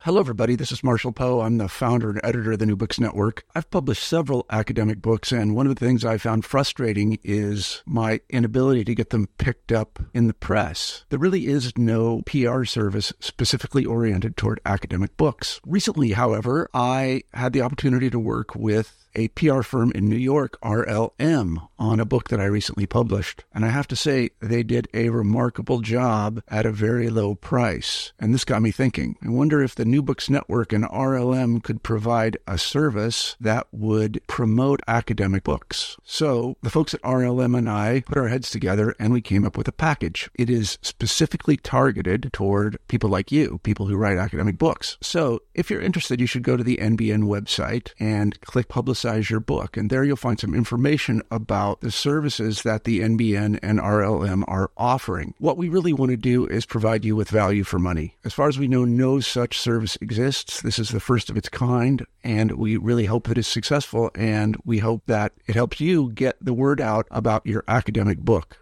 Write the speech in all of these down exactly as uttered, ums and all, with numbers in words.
Hello, everybody. This is Marshall Poe. I'm the founder and editor of the New Books Network. I've published several academic books, and one of the things I found frustrating is my inability to get them picked up in the press. There really is no P R service specifically oriented toward academic books. Recently, however, I had the opportunity to work with a P R firm in New York, R L M, on a book that I recently published. And I have to say, they did a remarkable job at a very low price. And this got me thinking. I wonder if the New Books Network and R L M could provide a service that would promote academic books. So the folks at R L M and I put our heads together and we came up with a package. It is specifically targeted toward people like you, people who write academic books. So if you're interested, you should go to the N B N website and click Publicize your book. And there you'll find some information about the services that the N B N and R L M are offering. What we really want to do is provide you with value for money. As far as we know, no such service exists. This is the first of its kind, and we really hope that it's successful, and we hope that it helps you get the word out about your academic book.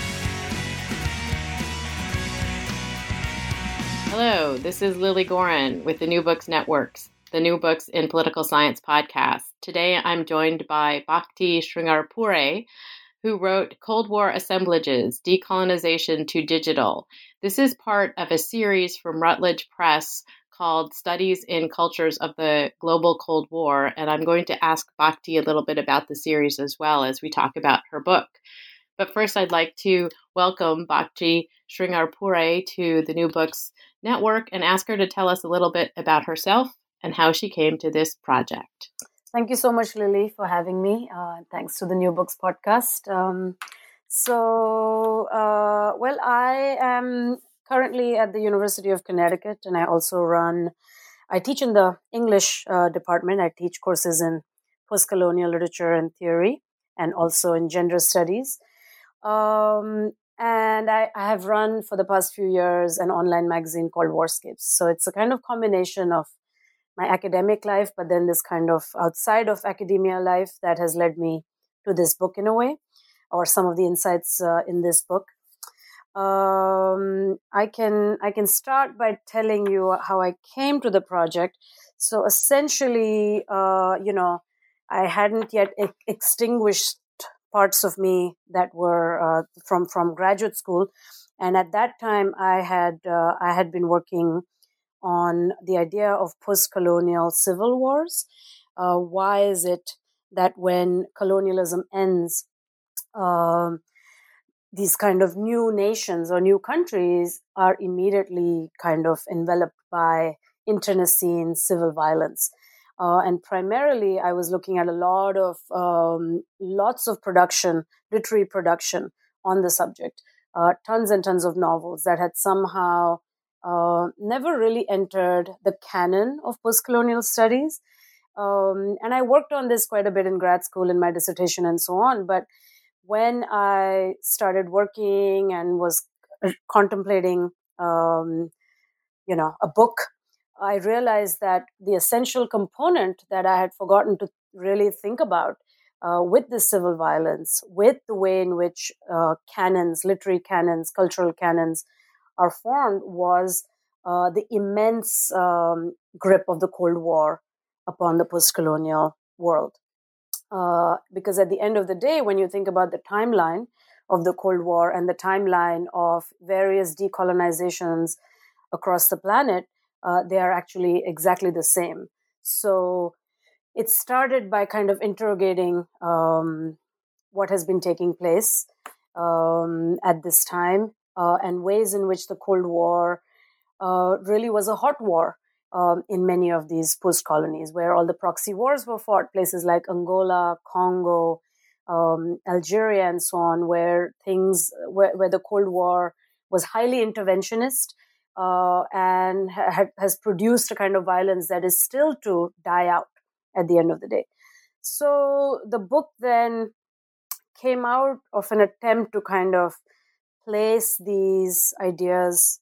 Hello, this is Lily Goren with the New Books Networks, the New Books in Political Science podcast. Today, I'm joined by Bhakti Sringarapure, who wrote Cold War Assemblages, Decolonization to Digital. This is part of a series from Routledge Press called Studies in Cultures of the Global Cold War, and I'm going to ask Bhakti a little bit about the series as well as we talk about her book. But first, I'd like to welcome Bhakti Sringarapure to the New Books Network and ask her to tell us a little bit about herself and how she came to this project. Thank you so much, Lily, for having me. Uh, thanks to the New Books podcast. Um, so, uh, well, I am currently at the University of Connecticut, and I also run, I teach in the English uh, department. I teach courses in post-colonial literature and theory, and also in gender studies. Um, and I, I have run for the past few years an online magazine called Warscapes. So it's a kind of combination of my academic life, but then this kind of outside of academia life that has led me to this book in a way, or some of the insights uh, in this book. Um, I can I can start by telling you how I came to the project. So essentially, uh, you know, I hadn't yet e- extinguished parts of me that were uh, from from graduate school, and at that time, I had uh, I had been working on the idea of post-colonial civil wars. Uh, why is it that when colonialism ends, um, these kind of new nations or new countries are immediately kind of enveloped by internecine civil violence? Uh, and primarily, I was looking at a lot of, um, lots of production, literary production on the subject, uh, tons and tons of novels that had somehow Uh, never really entered the canon of post-colonial studies. Um, and I worked on this quite a bit in grad school in my dissertation and so on. But when I started working and was contemplating, um, you know, a book, I realized that the essential component that I had forgotten to really think about uh, with this civil violence, with the way in which uh, canons, literary canons, cultural canons, are formed was uh, the immense um, grip of the Cold War upon the post-colonial world. Uh, because at the end of the day, when you think about the timeline of the Cold War and the timeline of various decolonizations across the planet, uh, they are actually exactly the same. So it started by kind of interrogating um, what has been taking place um, at this time. Uh, and ways in which the Cold War uh, really was a hot war um, in many of these post-colonies, where all the proxy wars were fought, places like Angola, Congo, um, Algeria, and so on, where things, where, where the Cold War was highly interventionist uh, and ha- has produced a kind of violence that is still to die out at the end of the day. So the book then came out of an attempt to kind of place these ideas,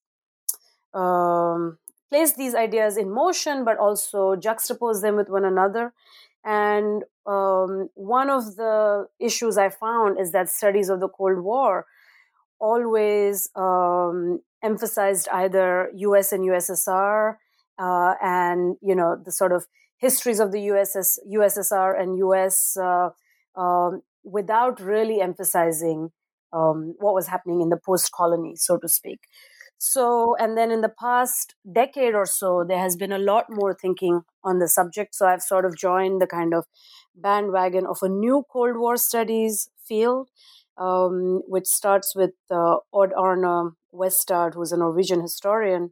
um, place these ideas in motion, but also juxtapose them with one another. And um, one of the issues I found is that studies of the Cold War always um, emphasized either U S and U S S R uh, and, you know, the sort of histories of the U S S, U S S R and U S uh, um, without really emphasizing um, what was happening in the post-colony, so to speak. So, and then in the past decade or so, there has been a lot more thinking on the subject. So I've sort of joined the kind of bandwagon of a new Cold War studies field, um, which starts with uh, Odd Arne Westad, who's a Norwegian historian,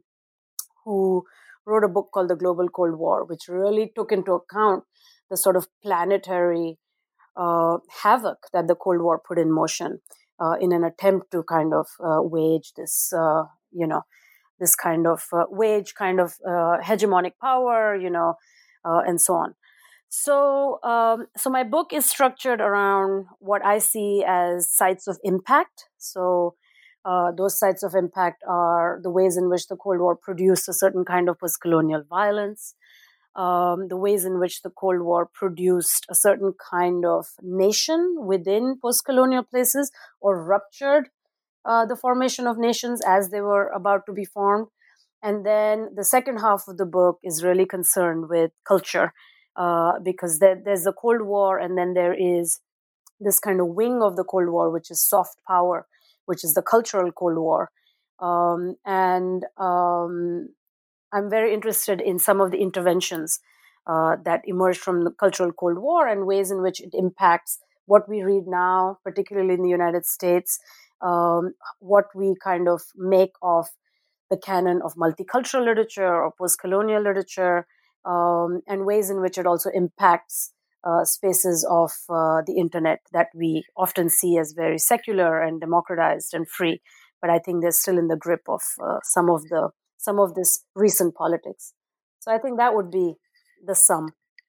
who wrote a book called The Global Cold War, which really took into account the sort of planetary uh, havoc that the Cold War put in motion uh, in an attempt to kind of uh, wage this, uh, you know, this kind of uh, wage kind of uh, hegemonic power, you know, uh, and so on. So, um, so my book is structured around what I see as sites of impact. So, uh, those sites of impact are the ways in which the Cold War produced a certain kind of post-colonial violence, um, the ways in which the Cold War produced a certain kind of nation within post-colonial places, or ruptured uh, the formation of nations as they were about to be formed. And then the second half of the book is really concerned with culture. Uh, because there, there's the Cold War, and then there is this kind of wing of the Cold War, which is soft power, which is the cultural Cold War. Um, and um, I'm very interested in some of the interventions uh, that emerged from the cultural Cold War and ways in which it impacts what we read now, particularly in the United States, um, what we kind of make of the canon of multicultural literature or post-colonial literature, Um, and ways in which it also impacts uh, spaces of uh, the internet that we often see as very secular and democratized and free. But I think they're still in the grip of uh, some of the some of this recent politics. So I think that would be the sum.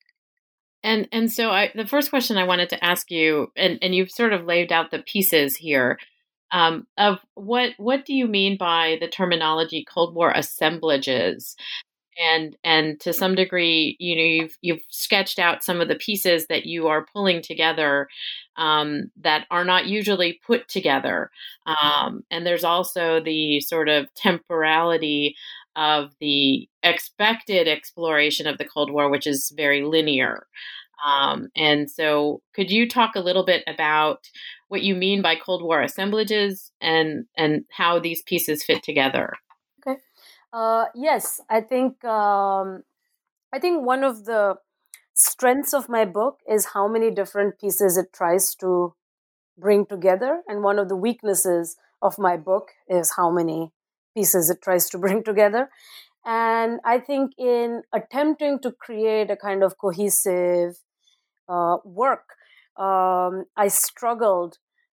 And and so I, the first question I wanted to ask you, and, and you've sort of laid out the pieces here, um, of what what do you mean by the terminology Cold War assemblages? And and to some degree, you know, you've you've sketched out some of the pieces that you are pulling together um, that are not usually put together. Um, and there's also the sort of temporality of the expected exploration of the Cold War, which is very linear. Um, and so, could you talk a little bit about what you mean by Cold War assemblages and and how these pieces fit together? Okay. Uh, yes, I think um, I think one of the strengths of my book is how many different pieces it tries to bring together, and one of the weaknesses of my book is how many pieces it tries to bring together. And I think in attempting to create a kind of cohesive uh, work, um, I struggled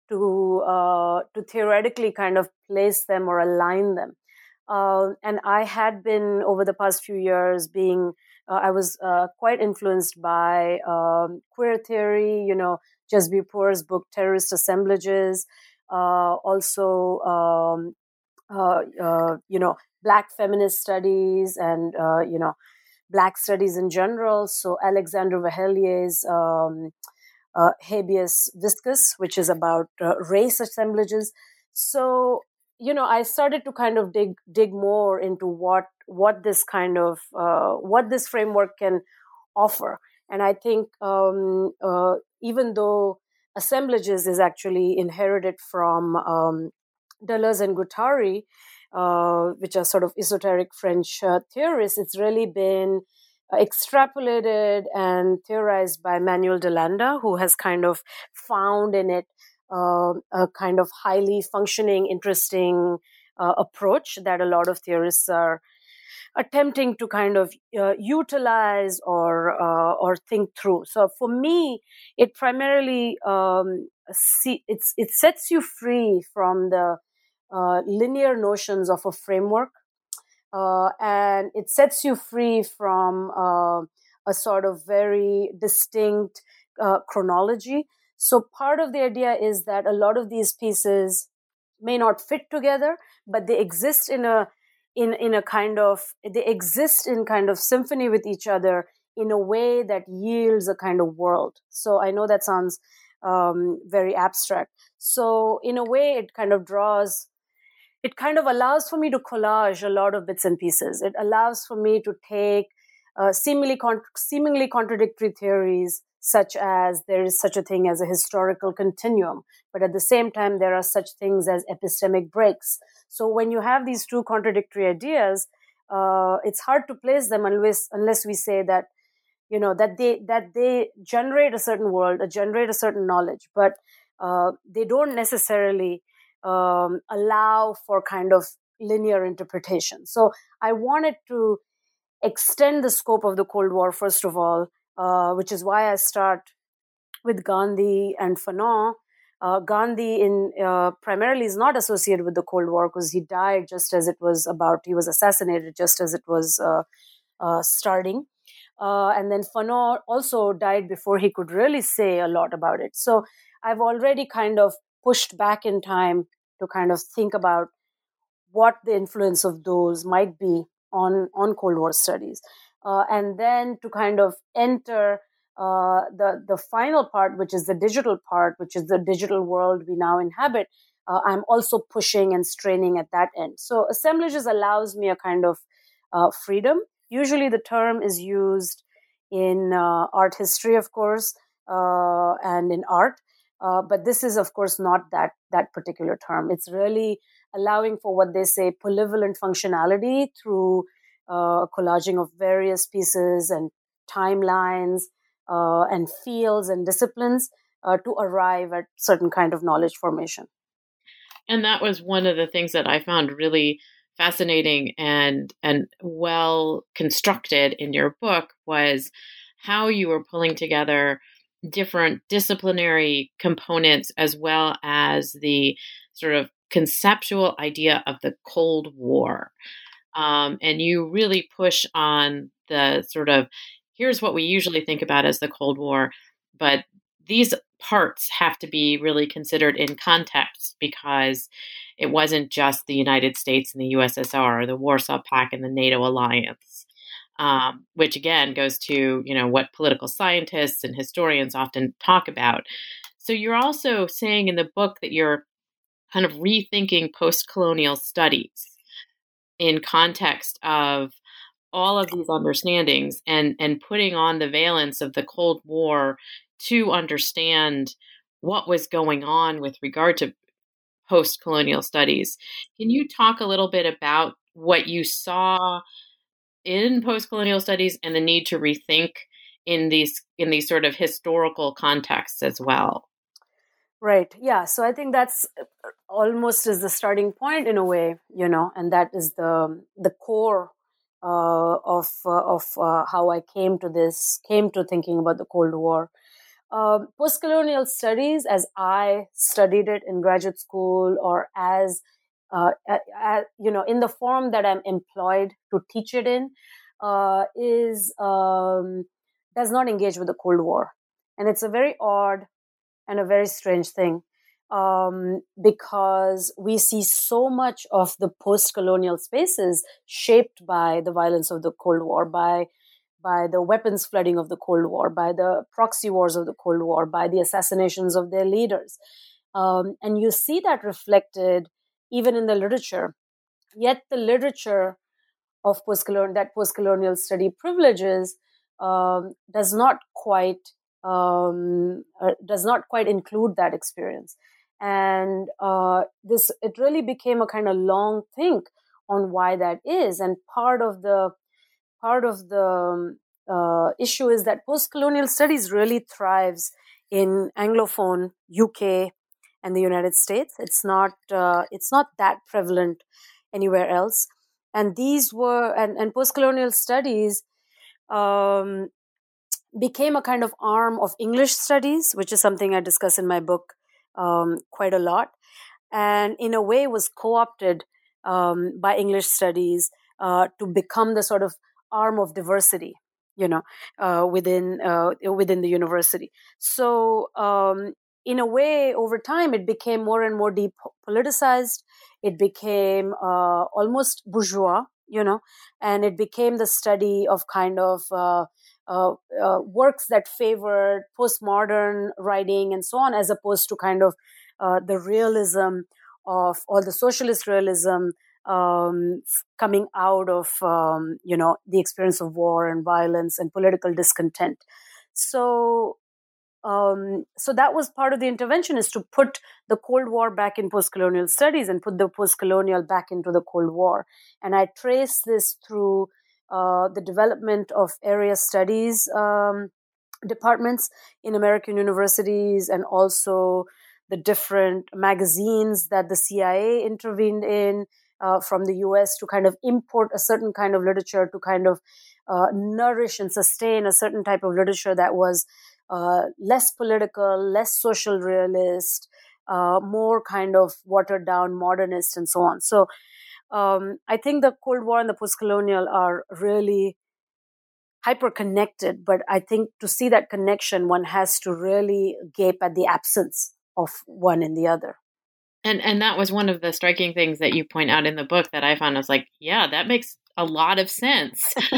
to uh, to theoretically kind of place them or align them. Uh, and I had been, over the past few years, being, uh, I was uh, quite influenced by um, queer theory, you know, Jesby Poor's book, Terrorist Assemblages, uh, also, um, uh, uh, you know, Black feminist studies and, uh, you know, Black studies in general. So Alexandre Vahellier's um, uh, Habeas Viscus, which is about uh, race assemblages. So, you know, I started to kind of dig dig more into what what this kind of uh, what this framework can offer. And I think um, uh, even though assemblages is actually inherited from um, Deleuze and Guattari, uh, which are sort of esoteric French uh, theorists, it's really been uh, extrapolated and theorized by Manuel de Landa, who has kind of found in it Uh, a kind of highly functioning, interesting uh, approach that a lot of theorists are attempting to kind of uh, utilize or uh, or think through. So for me, it primarily um, see, it's it sets you free from the uh, linear notions of a framework, uh, and it sets you free from uh, a sort of very distinct uh, chronology. So part of the idea is that a lot of these pieces may not fit together, but they exist in a in in a kind of they exist in kind of symphony with each other in a way that yields a kind of world. So I know that sounds um, very abstract. So in a way, it kind of draws it kind of allows for me to collage a lot of bits and pieces. It allows for me to take uh, seemingly con- seemingly contradictory theories, such as there is such a thing as a historical continuum, but at the same time there are such things as epistemic breaks. So when you have these two contradictory ideas, uh, it's hard to place them unless unless we say that, you know, that they that they generate a certain world, or generate a certain knowledge, but uh, they don't necessarily um, allow for kind of linear interpretation. So I wanted to extend the scope of the Cold War, first of all, uh, which is why I start with Gandhi and Fanon. Uh, Gandhi in uh, primarily is not associated with the Cold War because he died just as it was about, he was assassinated just as it was uh, uh, starting. Uh, and then Fanon also died before he could really say a lot about it. So I've already kind of pushed back in time to kind of think about what the influence of those might be on, on Cold War studies. Uh, and then to kind of enter uh, the, the final part, which is the digital part, which is the digital world we now inhabit, uh, I'm also pushing and straining at that end. So assemblages allows me a kind of uh, freedom. Usually the term is used in uh, art history, of course, uh, and in art. Uh, but this is, of course, not that that particular term. It's really allowing for what they say polyvalent functionality through uh, collaging of various pieces and timelines uh, and fields and disciplines uh, to arrive at certain kind of knowledge formation. And that was one of the things that I found really fascinating and and well constructed in your book, was how you were pulling together different disciplinary components as well as the sort of conceptual idea of the Cold War. Um, and you really push on the sort of, here's what we usually think about as the Cold War, but these parts have to be really considered in context, because it wasn't just the United States and the U S S R, or the Warsaw Pact and the NATO alliance, um, which again goes to, you know, what political scientists and historians often talk about. So you're also saying in the book that you're kind of rethinking post-colonial studies in context of all of these understandings, and, and putting on the valence of the Cold War to understand what was going on with regard to post-colonial studies. Can you talk a little bit about what you saw in post-colonial studies and the need to rethink in these in these sort of historical contexts as well? Right. Yeah. So I think that's almost is the starting point in a way, you know, and that is the the core uh, of uh, of uh, how I came to this, came to thinking about the Cold War. Um, post-colonial studies, as I studied it in graduate school, or as uh, uh, you know, in the form that I'm employed to teach it in, uh, is um, does not engage with the Cold War, and it's a very odd and a very strange thing, um, because we see so much of the post-colonial spaces shaped by the violence of the Cold War, by by the weapons flooding of the Cold War, by the proxy wars of the Cold War, by the assassinations of their leaders. Um, and you see that reflected even in the literature. Yet the literature of post-colonial, that post-colonial study privileges um, does not quite um, uh, does not quite include that experience. And uh, this it really became a kind of long think on why that is. And part of the part of the uh, issue is that post-colonial studies really thrives in Anglophone U K and the United States. It's not uh, it's not that prevalent anywhere else. And these were and, and post-colonial studies um, became a kind of arm of English studies, which is something I discuss in my book um, quite a lot, and in a way was co-opted um, by English studies uh, to become the sort of arm of diversity, you know, uh, within uh, within the university. So um, in a way, over time, it became more and more depoliticized. It became uh, almost bourgeois, you know, and it became the study of kind of uh, uh, uh, works that favored postmodern writing and so on, as opposed to kind of uh, the realism of all the socialist realism um, coming out of, um, you know, the experience of war and violence and political discontent. So, um, so that was part of the intervention, is to put the Cold War back in post-colonial studies and put the post-colonial back into the Cold War. And I trace this through uh, the development of area studies um, departments in American universities, and also the different magazines that the C I A intervened in uh, from the U S to kind of import a certain kind of literature to kind of uh, nourish and sustain a certain type of literature that was uh, less political, less social realist, uh, more kind of watered down modernist, and so on. So um, I think the Cold War and the post-colonial are really hyper-connected, but I think to see that connection, one has to really gape at the absence of one in the other. And and that was one of the striking things that you point out in the book that I found. I was like, yeah, that makes a lot of sense.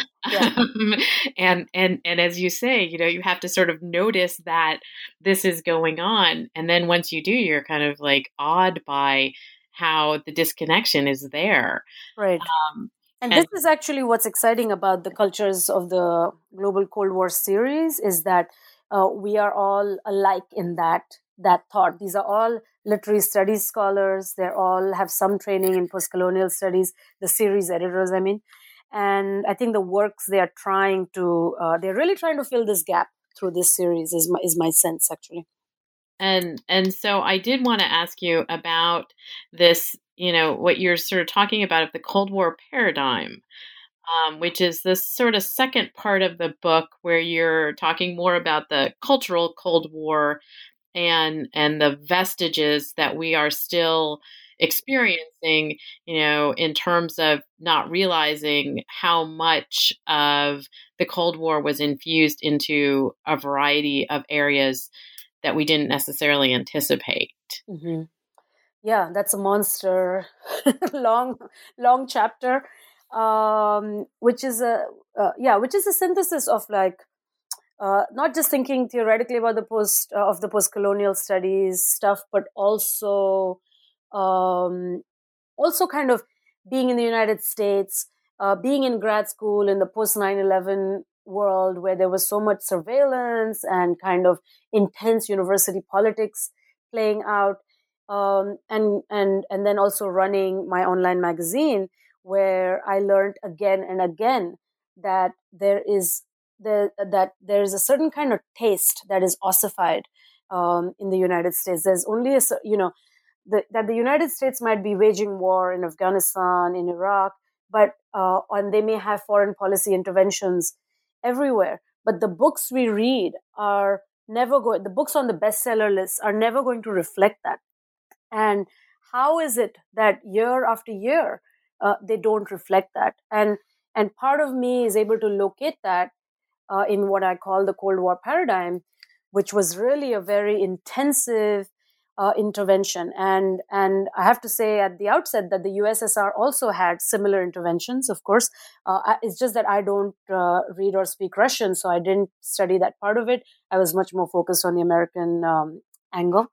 um, and and and as you say, you know, you have to sort of notice that this is going on, and then once you do, you're kind of like awed by how the disconnection is there. Right. Um, and, and this is actually what's exciting about the Cultures of the Global Cold War series, is that uh, we are all alike in that that thought. These are all literary studies scholars. They all have some training in post-colonial studies, the series editors, I mean. And I think the works they are trying to, uh, they're really trying to fill this gap through this series, is my, is my sense, actually. And and so I did want to ask you about this, you know, what you're sort of talking about of the Cold War paradigm, um, which is this sort of second part of the book where you're talking more about the cultural Cold War and and the vestiges that we are still experiencing, you know, in terms of not realizing how much of the Cold War was infused into a variety of areas that we didn't necessarily anticipate. Mm-hmm. Yeah, that's a monster, long, long chapter, um, which is a uh, yeah, which is a synthesis of like uh, not just thinking theoretically about the post uh, of the post-colonial studies stuff, but also um, also kind of being in the United States, uh, being in grad school in the post nine eleven world where there was so much surveillance and kind of intense university politics playing out, um, and and and then also running my online magazine, where I learned again and again that there is the that there is a certain kind of taste that is ossified um, in the United States. There's only a you know the, that the United States might be waging war in Afghanistan, in Iraq, but uh, and they may have foreign policy interventions everywhere. But the books we read are never going. The books on the bestseller list are never going to reflect that. And how is it that year after year uh, they don't reflect that? And and part of me is able to locate that uh, in what I call the Cold War paradigm, which was really a very intensive uh, intervention. And and I have to say at the outset that the U S S R also had similar interventions. Of course, uh, it's just that I don't uh, read or speak Russian, so I didn't study that part of it. I was much more focused on the American um, angle.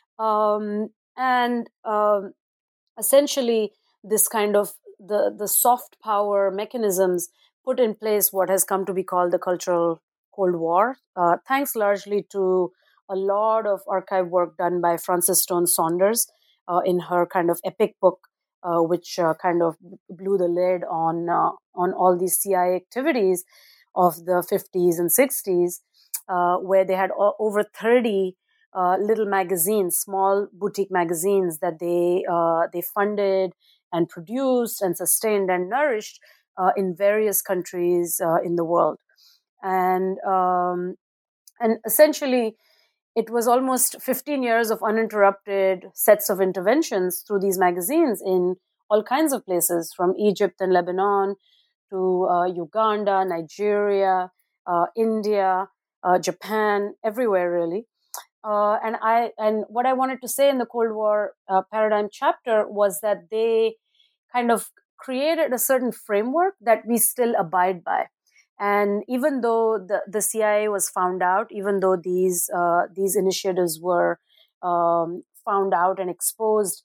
Um, and um, essentially, this kind of the the soft power mechanisms put in place what has come to be called the Cultural Cold War, uh, thanks largely to a lot of archive work done by Frances Stone Saunders uh, in her kind of epic book, uh, which uh, kind of blew the lid on uh, on all these C I A activities of the fifties and sixties, uh, where they had o- over thirty uh, little magazines, small boutique magazines that they uh, they funded and produced and sustained and nourished uh, in various countries uh, in the world. And um, and essentially, it was almost fifteen years of uninterrupted sets of interventions through these magazines in all kinds of places, from Egypt and Lebanon to uh, Uganda, Nigeria, uh, India, uh, Japan, everywhere really. Uh, and I and what I wanted to say in the Cold War uh, paradigm chapter was that they kind of created a certain framework that we still abide by. And even though the, the C I A was found out, even though these uh, these initiatives were um, found out and exposed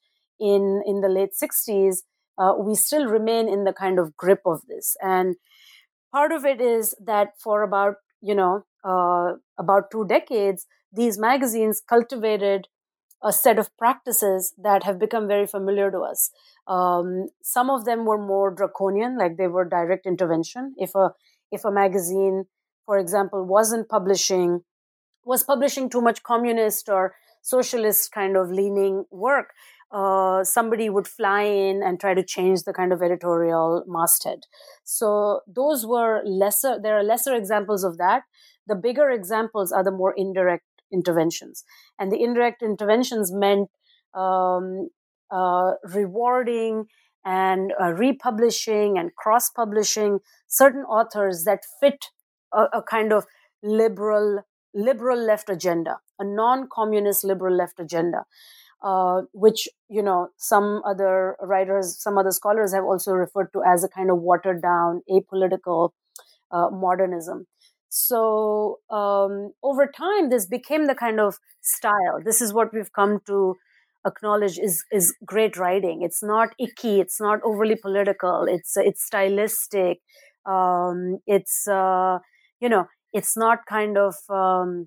in, in the late sixties, uh, we still remain in the kind of grip of this. And part of it is that for about, you know, uh, about two decades, these magazines cultivated a set of practices that have become very familiar to us. Um, some of them were more draconian, like they were direct intervention. If a if a magazine, for example, wasn't publishing, was publishing too much communist or socialist kind of leaning work, uh, somebody would fly in and try to change the kind of editorial masthead. So those were lesser, there are lesser examples of that. The bigger examples are the more indirect interventions. And the indirect interventions meant um, uh, rewarding and uh, republishing and cross-publishing certain authors that fit a, a kind of liberal liberal left agenda, a non-communist liberal left agenda, uh, which, you know, some other writers, some other scholars have also referred to as a kind of watered down, apolitical uh, modernism. So um, over time, this became the kind of style. This is what we've come to acknowledge is is great writing. It's not icky. It's not overly political. It's it's stylistic. Um, it's uh, you know. It's not kind of, um,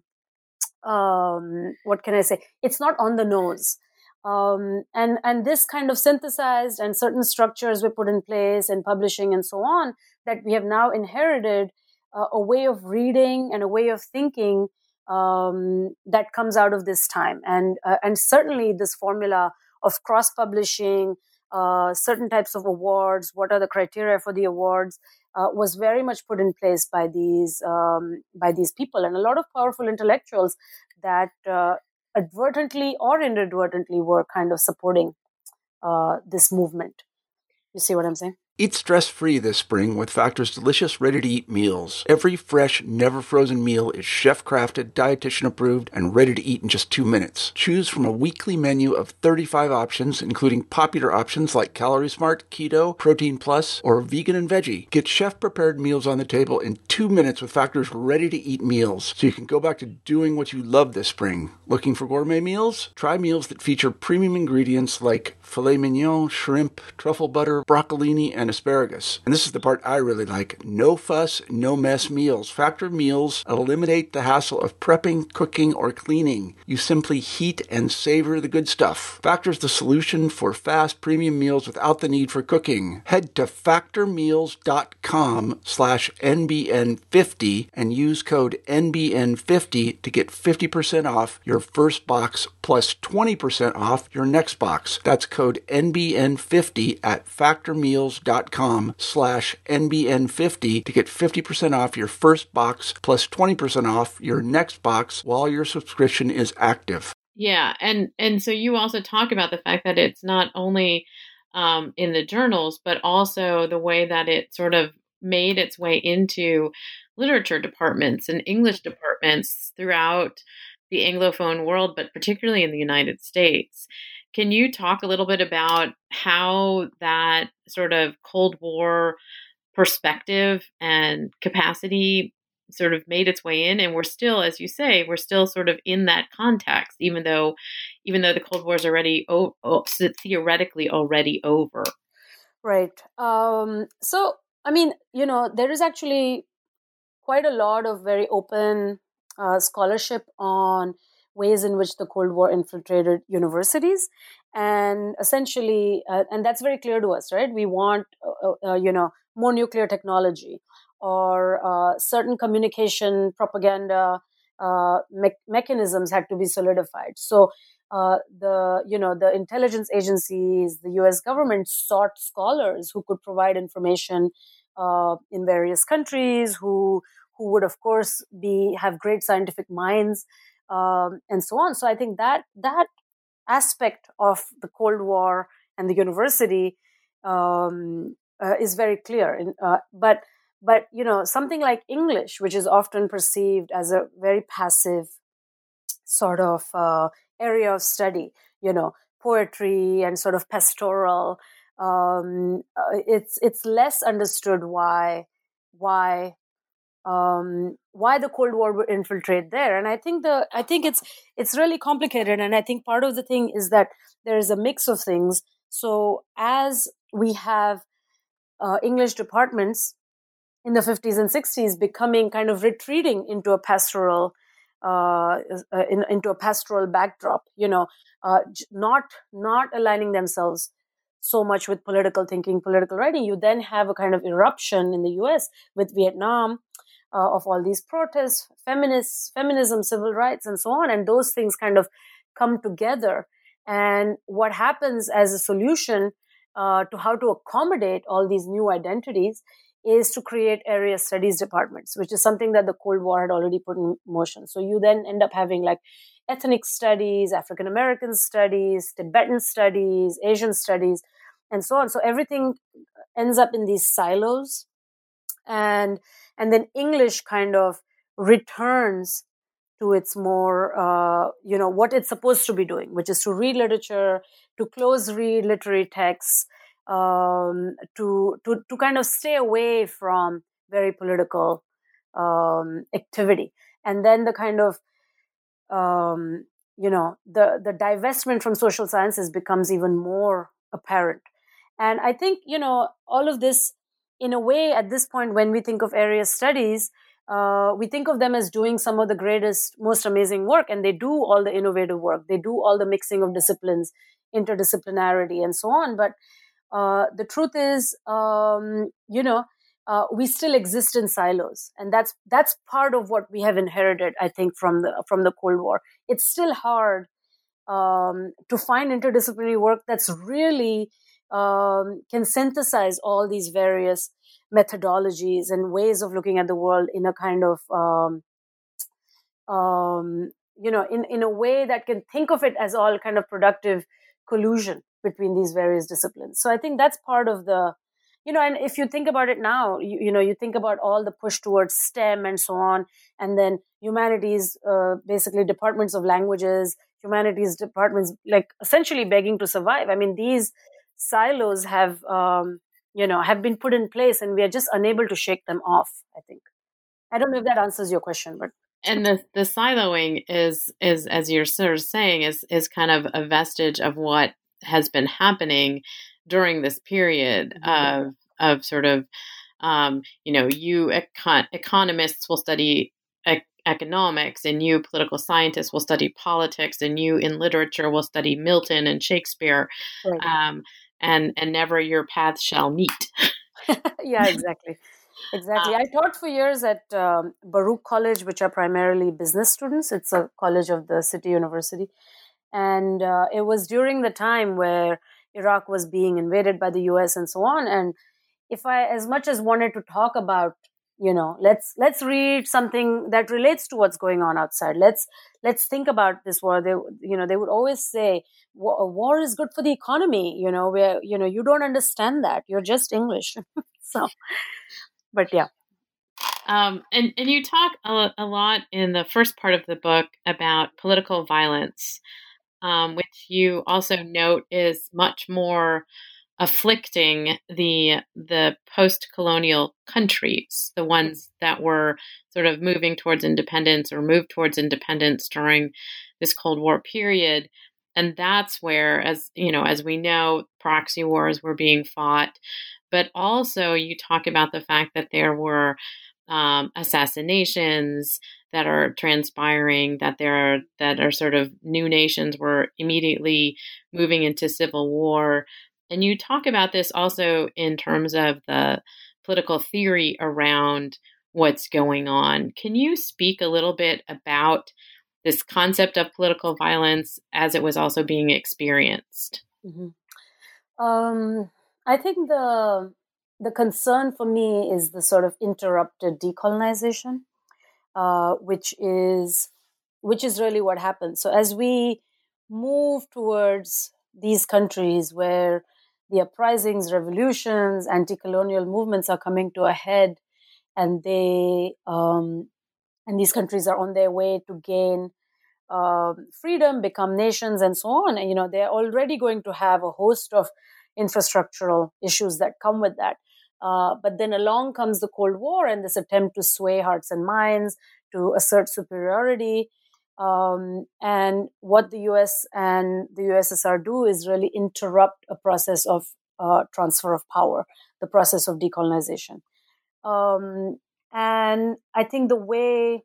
um, what can I say? It's not on the nose. Um, and, and this kind of synthesized and certain structures were put in place in publishing and so on, that we have now inherited uh, a way of reading and a way of thinking um, that comes out of this time. And, uh, and certainly this formula of cross-publishing, uh, certain types of awards, what are the criteria for the awards, Uh, was very much put in place by these um, by these people, and a lot of powerful intellectuals that uh, advertently or inadvertently were kind of supporting uh, this movement. You see what I'm saying? Eat stress-free this spring with Factor's delicious, ready-to-eat meals. Every fresh, never-frozen meal is chef-crafted, dietitian-approved, and ready to eat in just two minutes. Choose from a weekly menu of thirty-five options, including popular options like Calorie Smart, Keto, Protein Plus, or Vegan and Veggie. Get chef-prepared meals on the table in two minutes with Factor's ready-to-eat meals, so you can go back to doing what you love this spring. Looking for gourmet meals? Try meals that feature premium ingredients like filet mignon, shrimp, truffle butter, broccolini, and asparagus. And this is the part I really like. No fuss, no mess meals. Factor meals eliminate the hassle of prepping, cooking, or cleaning. You simply heat and savor the good stuff. Factor's the solution for fast premium meals without the need for cooking. Head to factormeals.com slash NBN50 and use code N B N fifty to get fifty percent off your first box plus twenty percent off your next box. That's code N B N fifty at factormeals.com slash N B N fifty to get fifty percent off your first box plus twenty percent off your next box while your subscription is active. Yeah. And, and so you also talk about the fact that it's not only um, in the journals, but also the way that it sort of made its way into literature departments and English departments throughout the Anglophone world, but particularly in the United States. Can you talk a little bit about how that sort of Cold War perspective and capacity sort of made its way in? And we're still, as you say, we're still sort of in that context, even though, even though the Cold War is already o- o- theoretically already over. Right. Um, so, I mean, you know, there is actually quite a lot of very open uh, scholarship on ways in which the Cold War infiltrated universities. And essentially, uh, and that's very clear to us, right? We want, uh, uh, you know, more nuclear technology or uh, certain communication propaganda uh, me- mechanisms had to be solidified. So uh, the, you know, the intelligence agencies, the U S government sought scholars who could provide information uh, in various countries, who who would, of course, be have great scientific minds, um, and so on. So I think that that aspect of the Cold War and the university um, uh, is very clear. In, uh, but but you know, something like English, which is often perceived as a very passive sort of uh, area of study, you know, poetry and sort of pastoral. Um, uh, it's it's less understood why why. um, why the Cold War would infiltrate there. And I think the I think it's it's really complicated. And I think part of the thing is that there is a mix of things. So as we have uh, English departments in the fifties and sixties becoming kind of retreating into a pastoral uh, in, into a pastoral backdrop, you know, uh, not not aligning themselves so much with political thinking, political writing, you then have a kind of eruption in the U S with Vietnam uh, of all these protests, feminists, feminism, civil rights, and so on. And those things kind of come together. And what happens as a solution uh, to how to accommodate all these new identities is to create area studies departments, which is something that the Cold War had already put in motion. So you then end up having like ethnic studies, African American studies, Tibetan studies, Asian studies, and so on. So everything ends up in these silos. And, and then English kind of returns to its more, uh, you know, what it's supposed to be doing, which is to read literature, to close read literary texts, um, to, to, to kind of stay away from very political um, activity. And then the kind of, um, you know, the, the divestment from social sciences becomes even more apparent. And I think, you know, all of this, in a way, at this point, when we think of area studies, uh, we think of them as doing some of the greatest, most amazing work, and they do all the innovative work. They do all the mixing of disciplines, interdisciplinarity, and so on. But uh, the truth is, um, you know, uh, we still exist in silos, and that's that's part of what we have inherited, I think, from the from the Cold War. It's still hard um, to find interdisciplinary work that's really um, can synthesize all these various methodologies and ways of looking at the world in a kind of, um, um, you know, in, in a way that can think of it as all kind of productive collusion between these various disciplines. So I think that's part of the, you know, and if you think about it now, you, you know, you think about all the push towards STEM and so on, and then humanities, uh, basically departments of languages, humanities departments, like essentially begging to survive. I mean, these silos have, um, you know, have been put in place, and we are just unable to shake them off, I think. I don't know if that answers your question, but. And the, the siloing is, is, as you're sort of saying, is, is kind of a vestige of what has been happening during this period mm-hmm. of, of sort of, um, you know, you econ- economists will study ec- economics, and you political scientists will study politics, and you in literature will study Milton and Shakespeare. Right. Um, and, and never your paths shall meet. Yeah, exactly. Exactly. Uh, I taught for years at um, Baruch College, which are primarily business students. It's a college of the City University. And uh, it was during the time where Iraq was being invaded by the U S and so on. And if I, as much as wanted to talk about, you know, let's let's read something that relates to what's going on outside. Let's let's think about this war. They, you know, they would always say, war is good for the economy. You know, where, you know, you don't understand that. You're just English. So, but yeah. Um, and, and you talk a, a lot in the first part of the book about political violence, um, which you also note is much more afflicting the the post-colonial countries, the ones that were sort of moving towards independence or moved towards independence during this Cold War period. And that's where, as you know, as we know, proxy wars were being fought. But also you talk about the fact that there were um, assassinations that are transpiring, that there are, that are sort of new nations were immediately moving into civil war. And you talk about this also in terms of the political theory around what's going on. Can you speak a little bit about this concept of political violence as it was also being experienced? Mm-hmm. Um, I think the the concern for me is the sort of interrupted decolonization, uh, which is which is really what happens. So as we move towards these countries where the uprisings, revolutions, anti-colonial movements are coming to a head, and they um, and these countries are on their way to gain uh, freedom, become nations, and so on. And you know, they're already going to have a host of infrastructural issues that come with that. Uh, but then along comes the Cold War and this attempt to sway hearts and minds, to assert superiority. Um, and what the U S and the U S S R do is really interrupt a process of uh, transfer of power, the process of decolonization. Um, and I think the way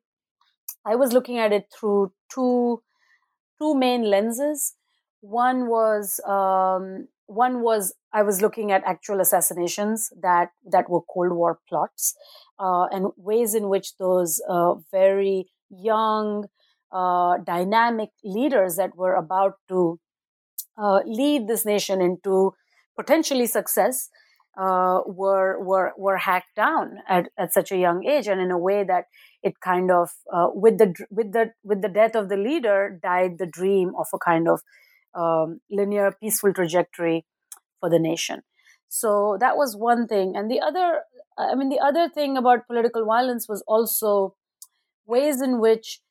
I was looking at it through two two main lenses. One was um, one was I was looking at actual assassinations that that were Cold War plots, uh, and ways in which those uh, very young, uh, dynamic leaders that were about to uh, lead this nation into potentially success uh, were were were hacked down at, at such a young age, and in a way that it kind of uh, with the with the with the death of the leader died the dream of a kind of um, linear peaceful trajectory for the nation. So that was one thing, and the other, I mean, the other thing about political violence was also ways in which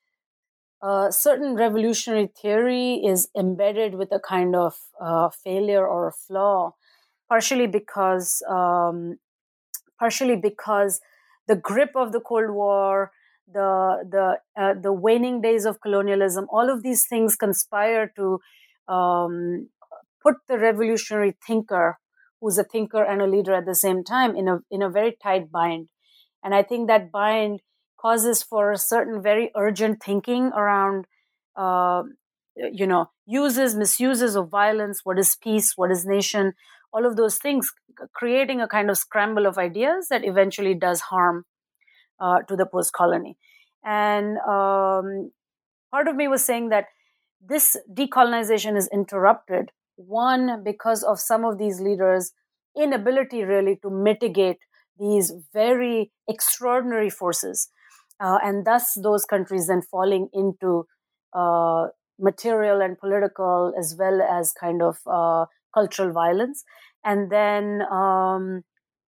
uh, certain revolutionary theory is embedded with a kind of uh, failure or a flaw, partially because um, partially because the grip of the Cold War, the the uh, the waning days of colonialism, all of these things conspire to um, put the revolutionary thinker, who's a thinker and a leader at the same time, in a in a very tight bind. And I think that bind causes for a certain very urgent thinking around, uh, you know, uses, misuses of violence. What is peace? What is nation? All of those things, creating a kind of scramble of ideas that eventually does harm uh, to the post-colony. And um, part of me was saying that this decolonization is interrupted, one, because of some of these leaders' inability really to mitigate these very extraordinary forces, uh, and thus those countries then falling into uh, material and political as well as kind of uh, cultural violence. And then um,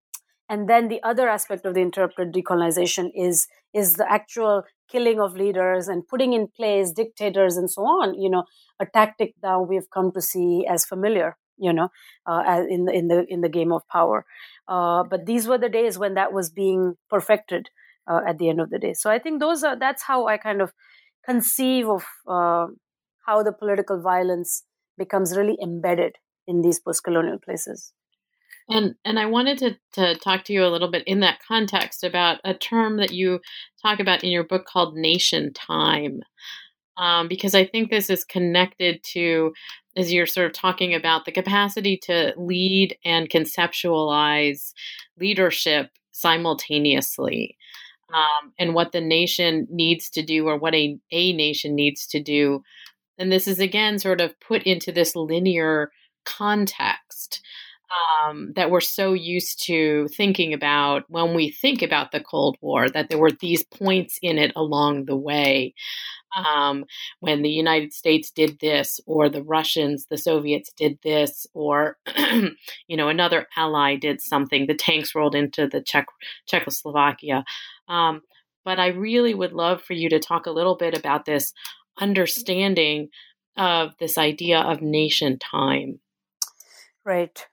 and then the other aspect of the interrupted decolonization is is the actual killing of leaders and putting in place dictators and so on, you know, a tactic that we've come to see as familiar, you know, uh, as in the in the in the game of power. Uh, but these were the days when that was being perfected uh, at the end of the day. So I think those are that's how I kind of conceive of uh, how the political violence becomes really embedded in these post-colonial places. And and I wanted to, to talk to you a little bit in that context about a term that you talk about in your book called nation time, um, because I think this is connected to, as you're sort of talking about, the capacity to lead and conceptualize leadership simultaneously, um, and what the nation needs to do, or what a, a nation needs to do. And this is, again, sort of put into this linear context Um, that we're so used to thinking about when we think about the Cold War, that there were these points in it along the way, um, when the United States did this, or the Russians, the Soviets did this, or, you know, another ally did something. The tanks rolled into the Czech Czechoslovakia. Um, but I really would love for you to talk a little bit about this understanding of this idea of nation time. Right.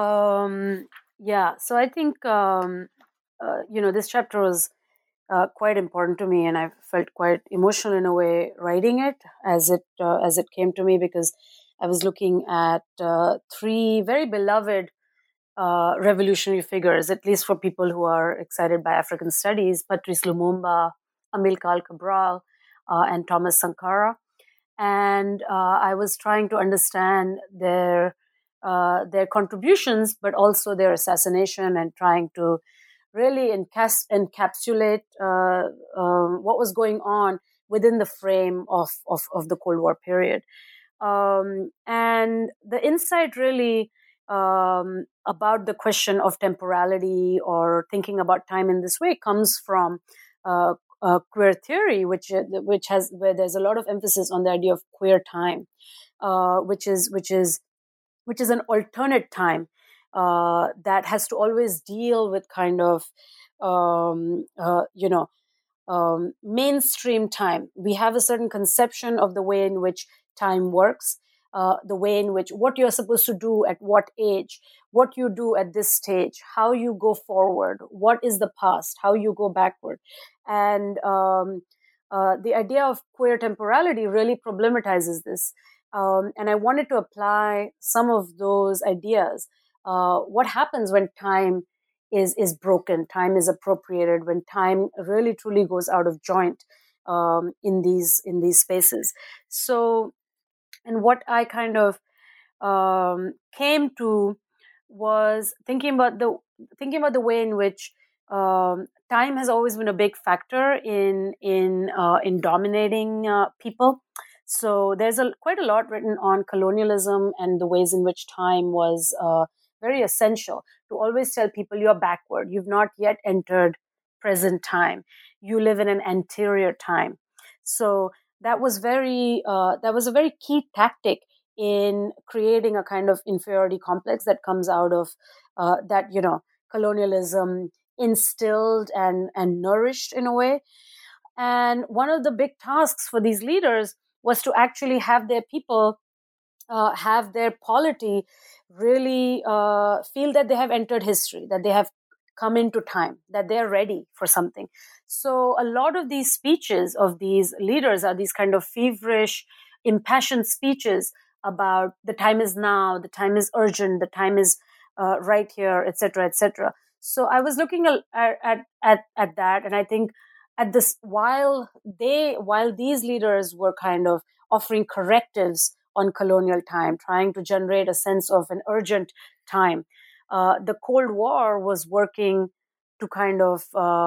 Um, yeah. So I think, um, uh, you know, this chapter was uh, quite important to me, and I felt quite emotional in a way writing it as it uh, as it came to me, because I was looking at uh, three very beloved uh, revolutionary figures, at least for people who are excited by African studies: Patrice Lumumba, Amilcar Cabral, uh, and Thomas Sankara. And uh, I was trying to understand their Uh, their contributions, but also their assassination, and trying to really encas- encapsulate uh, um, what was going on within the frame of, of, of the Cold War period. Um, and the insight really um, about the question of temporality, or thinking about time in this way, comes from uh, uh, queer theory, which which has where there's a lot of emphasis on the idea of queer time, uh, which is which is which is an alternate time uh, that has to always deal with kind of, um, uh, you know, um, mainstream time. We have a certain conception of the way in which time works, uh, the way in which what you're supposed to do at what age, what you do at this stage, how you go forward, what is the past, how you go backward. And um, uh, the idea of queer temporality really problematizes this. Um, and I wanted to apply some of those ideas. Uh, what happens when time is is broken, time is appropriated, when time really truly goes out of joint um, in these in these spaces. So, and what I kind of um, came to was thinking about the thinking about the way in which um, time has always been a big factor in in uh, in dominating uh, people. So there's a quite a lot written on colonialism and the ways in which time was uh, very essential to always tell people you're backward. You've not yet entered present time. You live in an anterior time. So that was very uh, that was a very key tactic in creating a kind of inferiority complex that comes out of uh, that, you know, colonialism instilled and and nourished in a way. And one of the big tasks for these leaders was to actually have their people uh, have their polity really uh, feel that they have entered history, that they have come into time, that they're ready for something. So a lot of these speeches of these leaders are these kind of feverish, impassioned speeches about the time is now, the time is urgent, the time is uh, right here, et cetera, et cetera. So I was looking at, at at at that, and I think at this while they while these leaders were kind of offering correctives on colonial time, trying to generate a sense of an urgent time, uh, the Cold War was working to kind of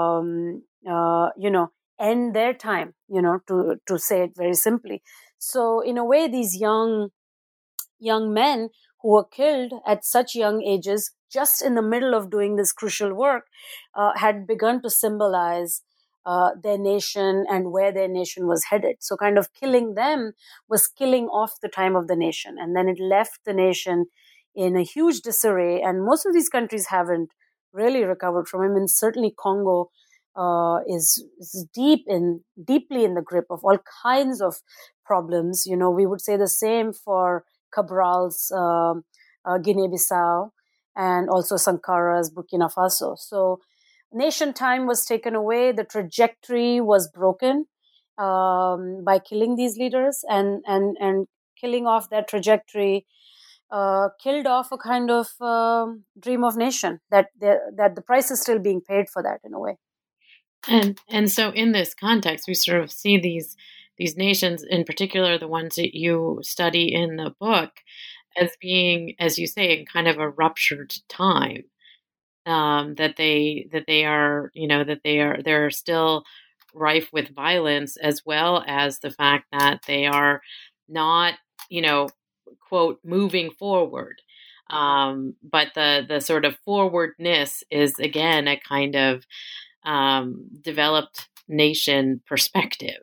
um, uh, you know end their time, you know, to to say it very simply. So in a way, these young young men who were killed at such young ages, just in the middle of doing this crucial work, uh, had begun to symbolize uh, their nation and where their nation was headed. So kind of killing them was killing off the time of the nation. And then it left the nation in a huge disarray. And most of these countries haven't really recovered from it. I mean, certainly Congo uh, is, is deep in, deeply in the grip of all kinds of problems. You know, we would say the same for Cabral's uh, uh, Guinea-Bissau and also Sankara's Burkina Faso. So nation time was taken away. The trajectory was broken um, by killing these leaders, and and and killing off that trajectory uh, killed off a kind of um, dream of nation that the, that the price is still being paid for that in a way. And and so in this context, we sort of see these these nations, in particular the ones that you study in the book, as being, as you say, in kind of a ruptured time. Um, that they that they are, you know, that they are they're still rife with violence, as well as the fact that they are not, you know, quote, moving forward. Um, but the the sort of forwardness is again a kind of um, developed nation perspective,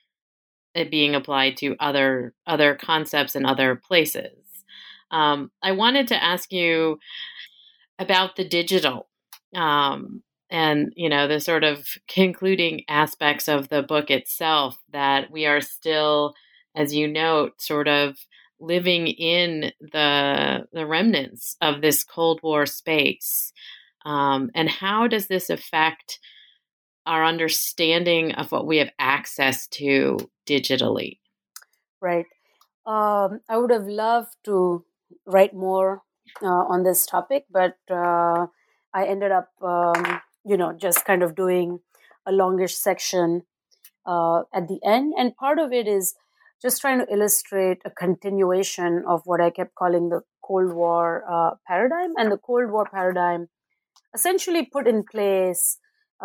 it being applied to other other concepts and other places. Um, I wanted to ask you about the digital um, and, you know, the sort of concluding aspects of the book itself, that we are still, as you note, sort of living in the the remnants of this Cold War space. Um, and how does this affect our understanding of what we have access to digitally? Right. Um, I would have loved to write more uh, on this topic, but uh, I ended up, um, you know, just kind of doing a longish section uh, at the end. And part of it is just trying to illustrate a continuation of what I kept calling the Cold War uh, paradigm. And the Cold War paradigm essentially put in place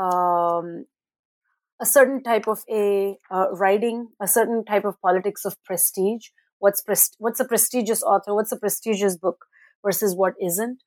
um, a certain type of a uh, writing, a certain type of politics of prestige. What's pres- what's a prestigious author? What's a prestigious book versus what isn't?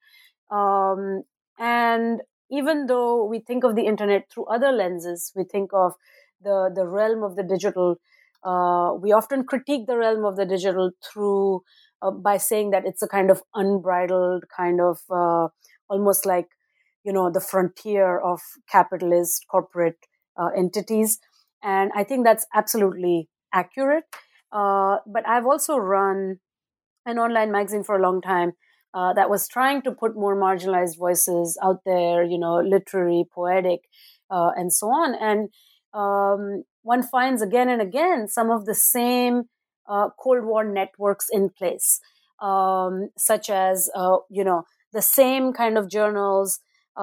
Um, and even though we think of the internet through other lenses, we think of the the realm of the digital. Uh, we often critique the realm of the digital through uh, by saying that it's a kind of unbridled, kind of uh, almost like, you know, the frontier of capitalist corporate uh, entities. And I think that's absolutely accurate. Uh, but I've also run an online magazine for a long time uh, that was trying to put more marginalized voices out there, you know, literary, poetic, uh, and so on. And um, one finds again and again some of the same uh, Cold War networks in place, um, such as, uh, you know, the same kind of journals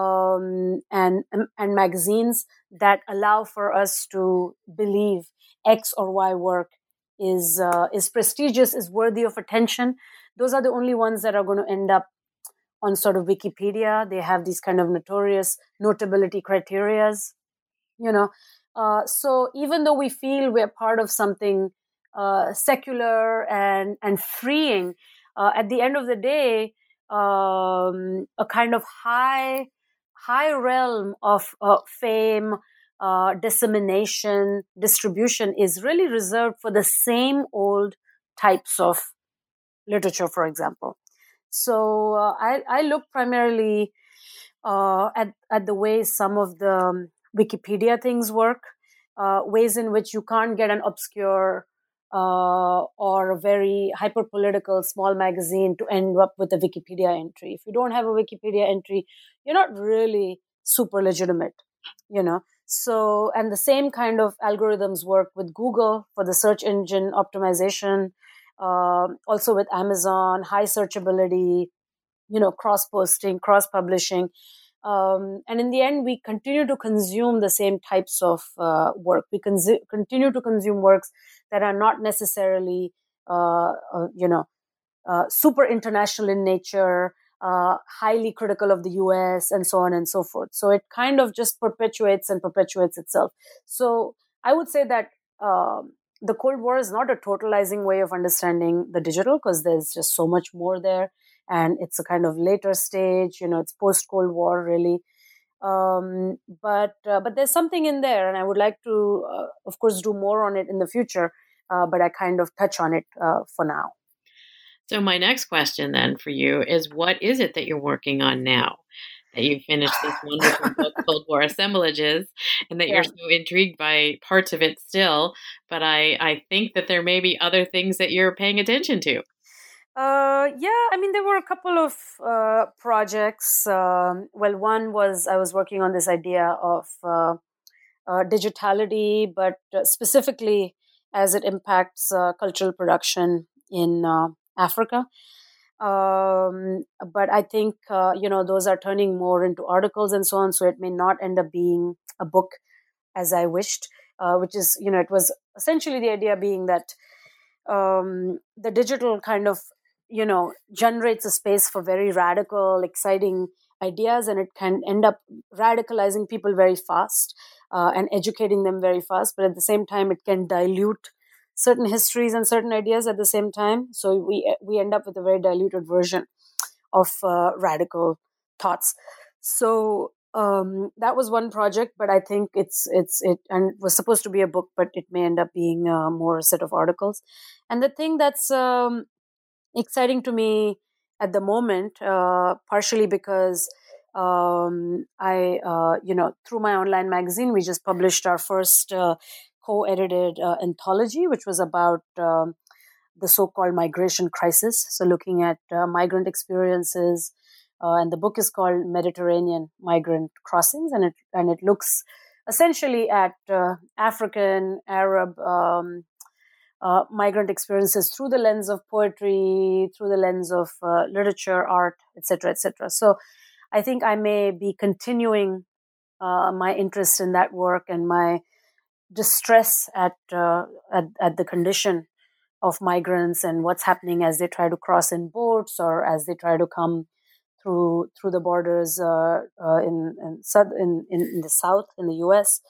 um, and, and magazines that allow for us to believe X or Y work is uh, is prestigious, is worthy of attention. Those are the only ones that are going to end up on sort of Wikipedia. They have these kind of notorious notability criterias, you know. Uh, so even though we feel we're part of something uh, secular and and freeing, uh, at the end of the day, um, a kind of high high realm of uh, fame, uh, dissemination, distribution is really reserved for the same old types of literature, for example. So uh, I, I look primarily uh, at, at the way some of the um, Wikipedia things work, uh, ways in which you can't get an obscure uh, or a very hyper-political small magazine to end up with a Wikipedia entry. If you don't have a Wikipedia entry, you're not really super legitimate, you know. So, and the same kind of algorithms work with Google for the search engine optimization, uh, also with Amazon, high searchability, you know, cross-posting, cross-publishing. Um, and in the end, we continue to consume the same types of uh, work. We consu- continue to consume works that are not necessarily, uh, uh, you know, uh, super international in nature, uh, highly critical of the U S, and so on and so forth. So it kind of just perpetuates and perpetuates itself. So I would say that um, the Cold War is not a totalizing way of understanding the digital, because there's just so much more there. And it's a kind of later stage, you know, it's post-Cold War, really. Um, but uh, but there's something in there, and I would like to, uh, of course, do more on it in the future, uh, but I kind of touch on it uh, for now. So my next question then for you is, what is it that you're working on now that you've finished this wonderful book, Cold War Assemblages, and that yeah. you're so intrigued by parts of it still, but I, I think that there may be other things that you're paying attention to. Uh, yeah, I mean, there were a couple of uh, projects. Um, well, one was I was working on this idea of uh, uh, digitality, but uh, specifically as it impacts uh, cultural production in uh, Africa. Um, but I think, uh, you know, those are turning more into articles and so on. So it may not end up being a book as I wished, uh, which is, you know, it was essentially the idea being that um, the digital kind of, you know, generates a space for very radical, exciting ideas, and it can end up radicalizing people very fast uh, and educating them very fast. But at the same time, it can dilute certain histories and certain ideas at the same time. So we we end up with a very diluted version of uh, radical thoughts. So um, that was one project, but I think it's it's it and it was supposed to be a book, but it may end up being uh, more a set of articles. And the thing that's um, exciting to me at the moment, uh, partially because um, I, uh, you know, through my online magazine, we just published our first uh, co-edited uh, anthology, which was about um, the so-called migration crisis. So looking at uh, migrant experiences, uh, and the book is called Mediterranean Migrant Crossings, and it and it looks essentially at uh, African, Arab, um, uh, migrant experiences through the lens of poetry, through the lens of uh, literature, art, et cetera, et cetera. So I think I may be continuing uh, my interest in that work and my distress at, uh, at at the condition of migrants and what's happening as they try to cross in boats or as they try to come through through the borders uh, uh, in in, in in the south in the U S.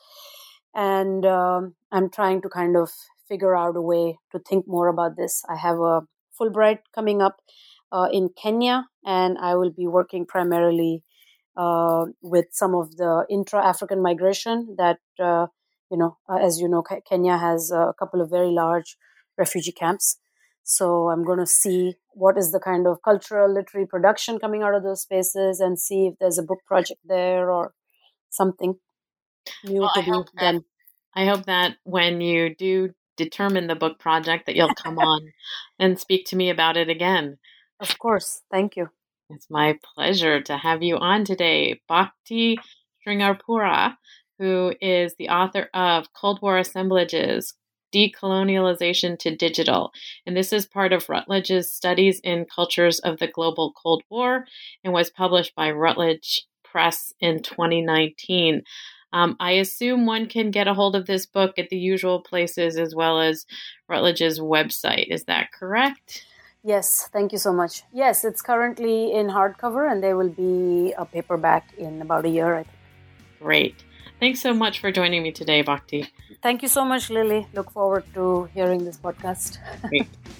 And um, I'm trying to kind of figure out a way to think more about this. I have a Fulbright coming up uh, in Kenya, and I will be working primarily uh, with some of the intra-African migration that, uh, you know, uh, as you know, K- Kenya has a couple of very large refugee camps. So I'm going to see what is the kind of cultural literary production coming out of those spaces and see if there's a book project there or something new well, to I be hope done. That, I hope that when you do determine the book project that you'll come on and speak to me about it again. Of course. Thank you. It's my pleasure to have you on today. Bhakti Sringarpura, who is the author of Cold War Assemblages, Decolonialization to Digital. And this is part of Routledge's Studies in Cultures of the Global Cold War and was published by Routledge Press in twenty nineteen. Um, I assume one can get a hold of this book at the usual places as well as Routledge's website. Is that correct? Yes, thank you so much. Yes, it's currently in hardcover and there will be a paperback in about a year, I think. Great. Thanks so much for joining me today, Bhakti. Thank you so much, Lily. Look forward to hearing this podcast. Great.